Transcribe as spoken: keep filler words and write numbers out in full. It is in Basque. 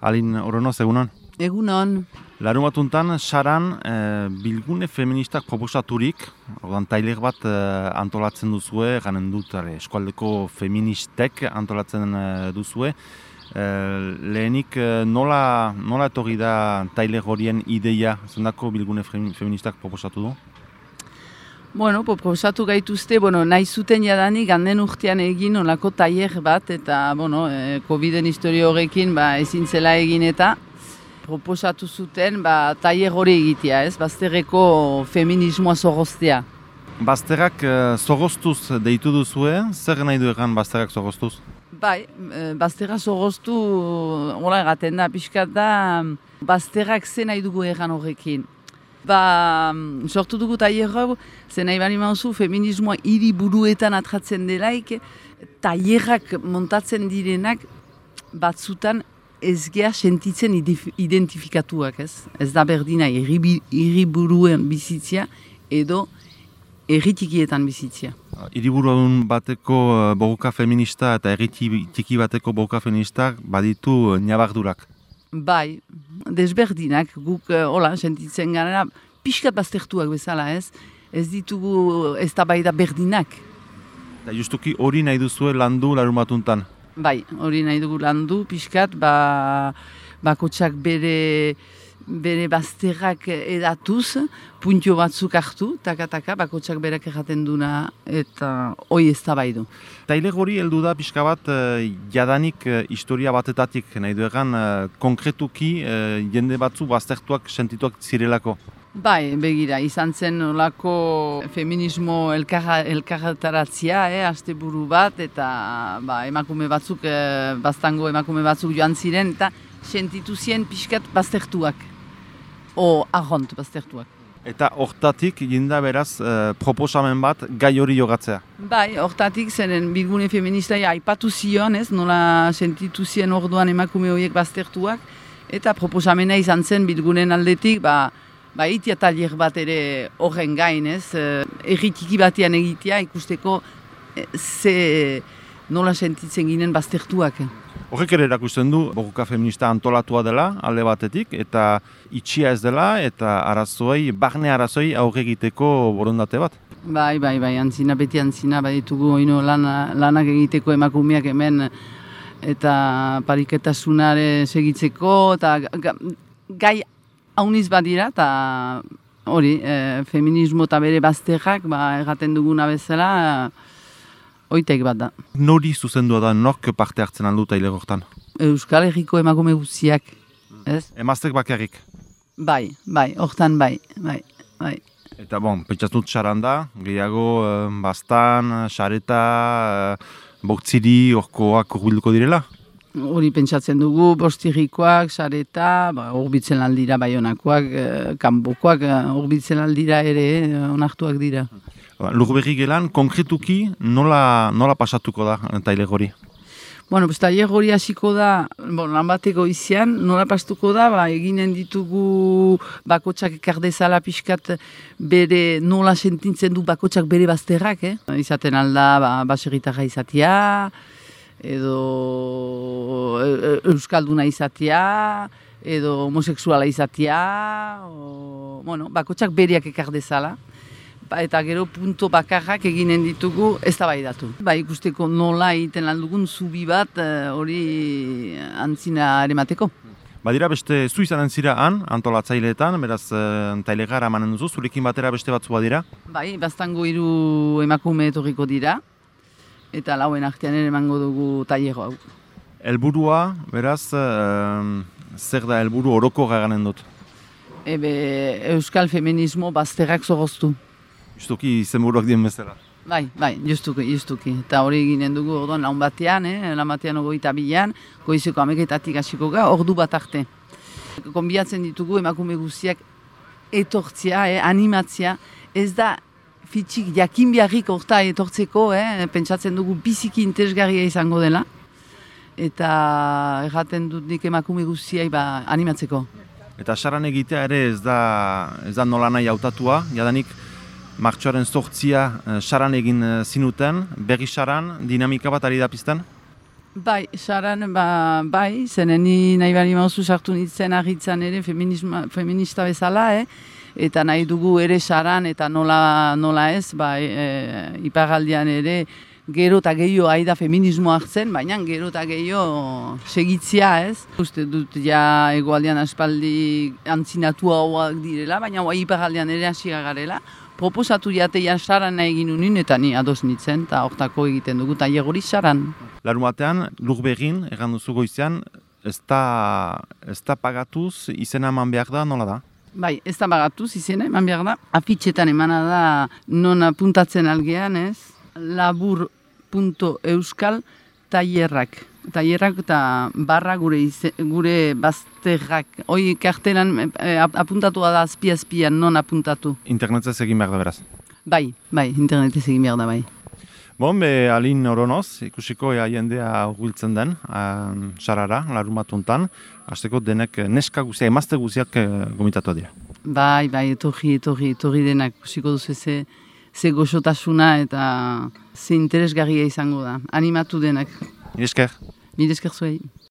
Alin Oronoz, egunon? Egunon. Larumatuntan, saran e, bilgune feministak proposaturik, ordan tailer bat e, antolatzen duzue, ganen dut, are, eskualdeko feministek antolatzen e, duzue. E, lehenik, e, nola, nola etorri da tailer horien ideia, zendako bilgune feministak proposatu du? Bueno, proposatu gaituzte, bueno, nahi zuten jadanik ganden urtean egin olako tailer bat, eta, bueno, e, Coviden historio horrekin ba, ezin zela egin eta proposatu zuten ba, tailer hori egitea, ez? Bazterreko feminismoa zorroztea. Bazterrak e, zorroztuz deitu duzue, zer nahi du egan bazterrak zorroztuz? Bai, e, bazterra zorroztu, hola egaten da, pixkat da, bazterrak zen nahi dugu egan horrekin. Ba, sortu dugu tailer hau, zen nahi bali mauzu, feminismoa hiri buruetan atratzen delaik, tailerrak montatzen direnak batzutan ez geha sentitzen identifikatuak, ez? Ez da berdina hiriburuen bizitzia edo herritikietan bizitzia. Hiriburuen bateko borroka feminista eta herritiki bateko borroka feminista baditu nabardurak. Bai, desberdinak, guk hola sentitzen gara, pixkat baztertuak bezala, ez? Ez ditugu eztabaida berdinak. Eta justuki hori nahi duzue landu Larumatuntan? Bai, hori nahi dugu landu, pixkat, ba, bakotsak bere, bere bazterrak edatuz, puntio batzuk hartu, taka-taka, bakotsak berak erraten duna, eta hoi ez da bai du. Tailer hori heldu da pixka bat, eh, jadanik eh, historia batetatik, nahi du egan, eh, konkretuki eh, jende batzu baztertuak sentituak zirelako. Bai, begira, izan zen olako feminismo elkarretaratzia, eh, asteburu bat, eta ba, emakume batzuk, eh, baztango emakume batzuk joan ziren, eta sentitu zien pixkat baztertuak, o arront baztertuak. Eta hortatik jinda beraz eh, proposamen bat gai hori jogatzea. Bai, hortatik zenen bilgune feministaia aipatu zion, ez, nola sentitu zien orduan emakume horiek baztertuak, eta proposamena izan zen bilgunen aldetik, ba, Ba, itia tailer bat ere horren gain, ez, erritiki batean egitea ikusteko ze nola sentitzen ginen baztertuak. Horrek ere erakusten du, borroka feminista antolatua dela, alde batetik, eta itxia ez dela, eta arazoei, barne arazoei aurre egiteko borondate bat. Bai, bai, bai, antzina, beti antzina, bai ditugu oino lana, lanak egiteko emakumeak hemen, eta pariketasunare segitzeko, eta gai hauniz badira, eta hori, e, feminismo eta bere bazterrak, ba, erraten duguna bezala, oitek bat da. Nori zuzendua da, nork parte hartzen aldu tailer hortan? Euskal Herriko emakume guztiak, ez? Emaztek bakarrik? Bai, bai, hortan bai, bai, bai. Eta bon, pentsatzen dut saran da, gehiago eh, bastan, sareta, eh, bortziri, orkoak urbilduko direla? Hori pentsatzen dugu, bostirrikoak, sareta, ba, urbitzen aldira baionakoak, eh, kanbokoak, urbitzen aldira ere, eh, onartuak dira. Lurberri gelan, konkretuki nola, nola pasatuko da tailer hori? Bueno, pues tailer hori hasiko da, bon, lan bateko izian, nola pastuko da, ba, eginen ditugu bakotsak ekardezala pixkat bere nola sentitzen du bakotsak bere bazterrak, eh? Izaten alda, ba, baserritarra izatea, edo euskalduna izatea, edo homosexuala izatea, o, bueno, bakotsak beriak ekardezala. Ba, eta gero punto bakarrak eginen ditugu ez da bai datu. Ba, ikusteko nola egiten landugun zubi bat hori antzina eremateko. Badira beste zu izanen zira han, antolatzaileetan, beraz tailegara emanen duzu, zurekin batera beste batzu badira? Bai, baztango hiru emakume etorriko dira, eta lauen artean ere emango dugu tailero hau. Helburua, beraz, e, zer da helburu oroko gaganen dut? Ebe, euskal feminismo bazterrak zorroztu. Justuki izenburuak dien bezala. Bai, bai, justuki, justuki. Eta hori eginen dugu orduan laun batean, eh? Laun batean ogoita bilan, goizeko ameketatik hasiko ga, ordu bat arte. Konbiatzen ditugu emakume guztiak etortzea, eh? Animatzea, ez da fitxik jakin biharrik orta etortzeko, eh? Pentsatzen dugu biziki interesgarria izango dela, eta erraten dut nik emakume guztiai ba, animatzeko. Eta saran egitea ere ez da, ez da nola nahi hautatua, jadanik martxoaren zortzia saran egin zinuten, berri saran, dinamika bat ari da pizten? Bai, saran, ba, bai, zenen ni nahi bali mauzu sartu nintzen agitzan ere feminisma, feminista bezala, eh? Eta nahi dugu ere saran eta nola, nola ez, ba, e, iparraldean ere gero eta gehiago aida feminismo hartzen, baina gero eta gehiago segitzia ez. Uste dut ja egoaldean aspaldi antzinatu hauak direla, baina bai iparraldean ere hasiga garela. Proposatu jateia saran nahi egin unin eta ni ados nintzen, eta hortako egiten dugu, eta hori saran. Larun batean, lur begin, egan duzu goizean, ez da, ez da pagatuz, izena eman behar da, nola da? Bai, ez da pagatuz, izena eman behar da. Afitxetan emana da non apuntatzen algean, ez? labur punto euskal tailerrak. Tailerrak eta barra gure, ize, gure bazterrak. Hoi kartelan e, apuntatua da azpi-azpian, non apuntatu. Internetez egin behar da beraz? Bai, bai, internetez egin behar da bai. Bon, be, alin oronoz, ikusiko ea jendea urbiltzen den, sarara, larun batuntan, hasteko denek neska guziak, emazte guziak gomitatu dira. Bai, bai, etorri, etorri, etorri denak, ikusiko duzu ze, ze goxotasuna eta ze interesgarria izango da, animatu denak. Mil esker. Mil esker zuei.